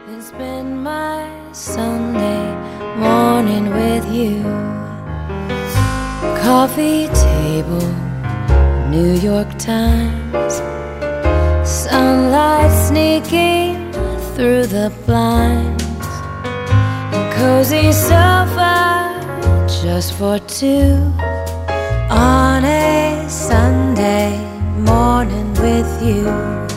then spend my Sunday morning with you. Coffee table, New York Times, sunlight sneaking through the blinds, cozy sofa just for two on a Sunday morning with you.